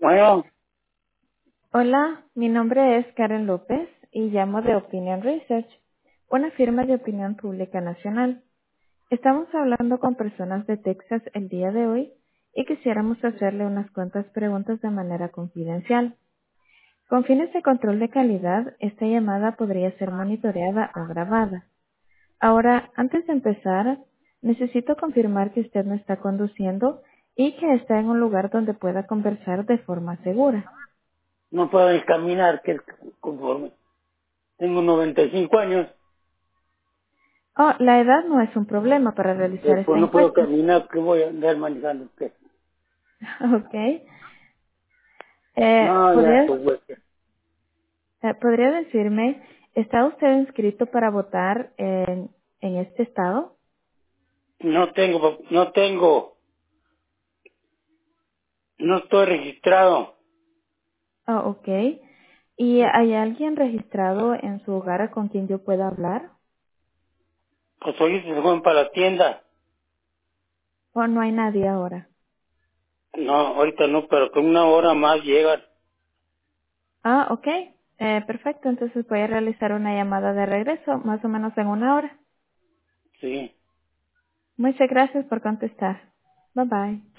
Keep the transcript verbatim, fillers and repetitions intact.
Bueno, Hola, mi nombre es Karen López y llamo de Opinion Research, una firma de opinión pública nacional. Estamos hablando con personas de Texas el día de hoy y quisiéramos hacerle unas cuantas preguntas de manera confidencial. Con fines de control de calidad, esta llamada podría ser monitoreada o grabada. Ahora, antes de empezar, necesito confirmar que usted no está conduciendo y que está en un lugar donde pueda conversar de forma segura. no puedo ni caminar, que conforme tengo noventa y cinco años, Oh, la edad no es un problema para realizar después esta no puedo encuesta. caminar, que voy a andar manejando usted. Ok. Eh, No, ya, ¿podría, pues, pues, eh, ¿Podría decirme, está usted inscrito para votar en, en este estado? no tengo, no tengo, no estoy registrado. Oh, ok. ¿Y hay alguien registrado en su hogar con quien yo pueda hablar? Pues ahorita se fueron para la tienda. ¿O no hay nadie ahora? No, ahorita no, pero con una hora más llegan. Ah, ok. Eh, perfecto, entonces voy a realizar una llamada de regreso, más o menos en una hora. Sí. Muchas gracias por contestar. Bye bye.